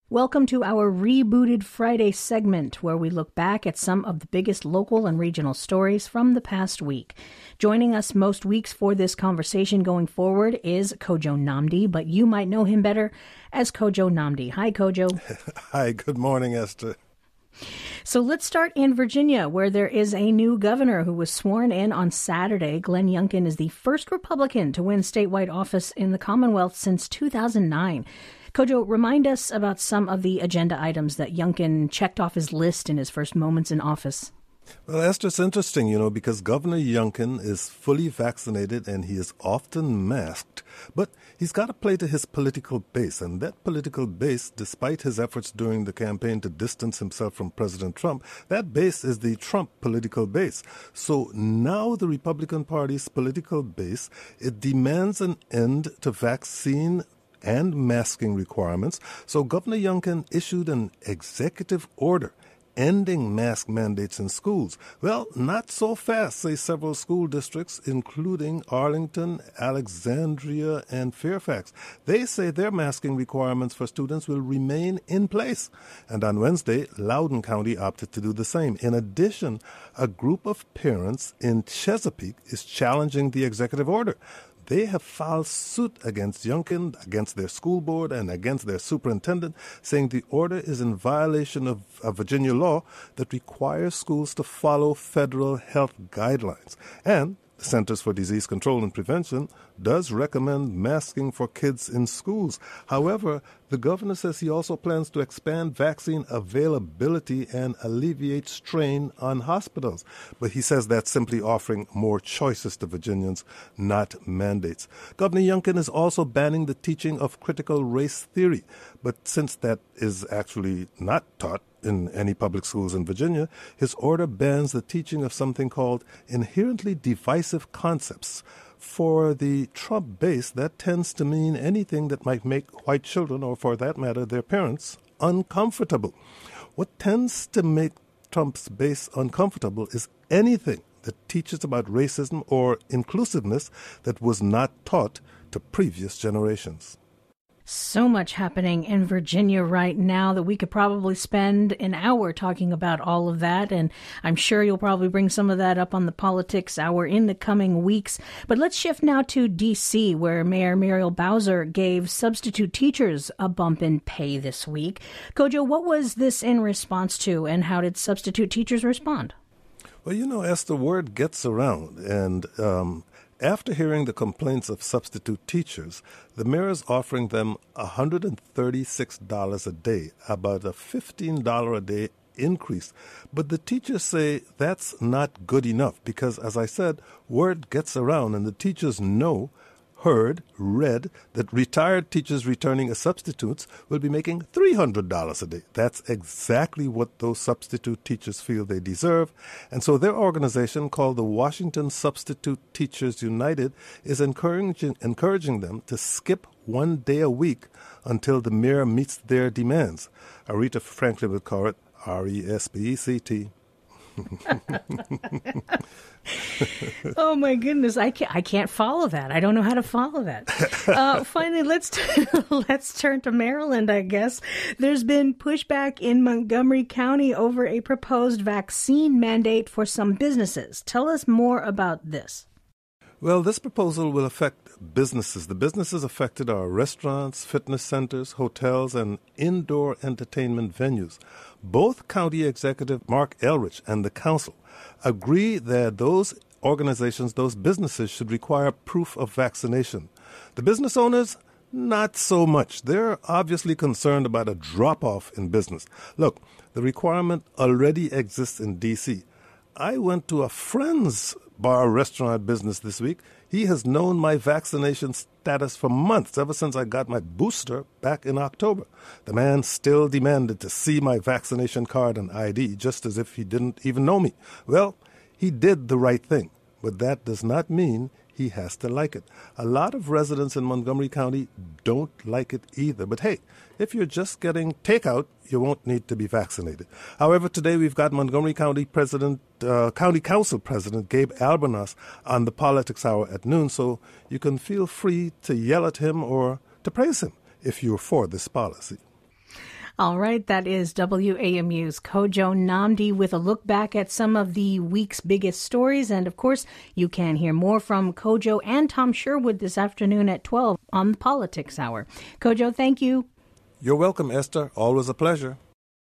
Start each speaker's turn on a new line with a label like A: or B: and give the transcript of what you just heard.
A: Welcome to our Rebooted Friday segment, where we look back at some of the biggest local and regional stories from the past week. Joining us most weeks for this conversation going forward is Kojo Nnamdi, but you might know him better as Kojo Nnamdi. Hi, Kojo.
B: Hi, good morning, Esther.
A: So let's start in Virginia, where there is a new governor who was sworn in on Saturday. Glenn Youngkin is the first Republican to win statewide office in the Commonwealth since 2009. Kojo, remind us about some of the agenda items that Youngkin checked off his list in his first moments in office.
B: Well, Esther, it's interesting, because Governor Youngkin is fully vaccinated and he is often masked, but he's got to play to his political base. And that political base, despite his efforts during the campaign to distance himself from President Trump, that base is the Trump political base. So now the Republican Party's political base, it demands an end to vaccine and masking requirements. So Governor Youngkin issued an executive order ending mask mandates in schools. Well, not so fast, say several school districts, including Arlington, Alexandria, and Fairfax. They say their masking requirements for students will remain in place. And on Wednesday, Loudoun County opted to do the same. In addition, a group of parents in Chesapeake is challenging the executive order. They have filed suit against Youngkin, against their school board, and against their superintendent, saying the order is in violation of a Virginia law that requires schools to follow federal health guidelines. And the Centers for Disease Control and Prevention does recommend masking for kids in schools. However, the governor says he also plans to expand vaccine availability and alleviate strain on hospitals. But he says that's simply offering more choices to Virginians, not mandates. Governor Youngkin is also banning the teaching of critical race theory. But since that is actually not taught in any public schools in Virginia, his order bans the teaching of something called inherently divisive concepts. For the Trump base, that tends to mean anything that might make white children, or for that matter, their parents, uncomfortable. What tends to make Trump's base uncomfortable is anything that teaches about racism or inclusiveness that was not taught to previous generations.
A: So much happening in Virginia right now that we could probably spend an hour talking about all of that. And I'm sure you'll probably bring some of that up on the Politics Hour in the coming weeks. But let's shift now to D.C., where Mayor Muriel Bowser gave substitute teachers a bump in pay this week. Kojo, what was this in response to, and how did substitute teachers respond?
B: Well, as the word gets around, and after hearing the complaints of substitute teachers, the mayor is offering them $136 a day, about a $15 a day increase. But the teachers say that's not good enough because, as I said, word gets around and the teachers read that retired teachers returning as substitutes will be making $300 a day. That's exactly what those substitute teachers feel they deserve. And so their organization, called the Washington Substitute Teachers United, is encouraging them to skip one day a week until the mayor meets their demands. Aretha Franklin would call it RESPECT.
A: Oh my goodness, I can't follow that. I don't know how to follow that. Finally, let's turn to Maryland, I guess. There's been pushback in Montgomery County over a proposed vaccine mandate for some businesses. Tell us more about this.
B: Well, this proposal will affect businesses. The businesses affected are restaurants, fitness centers, hotels, and indoor entertainment venues. Both County Executive Mark Elrich and the council agree that those organizations, those businesses, should require proof of vaccination. The business owners, not so much. They're obviously concerned about a drop-off in business. Look, the requirement already exists in D.C. I went to a friend's bar restaurant business this week. He has known my vaccination status for months, ever since I got my booster back in October. The man still demanded to see my vaccination card and ID, just as if he didn't even know me. Well, he did the right thing, but that does not mean he has to like it. A lot of residents in Montgomery County don't like it either. But hey, if you're just getting takeout, you won't need to be vaccinated. However, today we've got Montgomery County County Council President Gabe Albornoz on the Politics Hour at noon, so you can feel free to yell at him or to praise him if you're for this policy.
A: All right, that is WAMU's Kojo Nnamdi with a look back at some of the week's biggest stories. And of course, you can hear more from Kojo and Tom Sherwood this afternoon at 12 on the Politics Hour. Kojo, thank you.
B: You're welcome, Esther. Always a pleasure.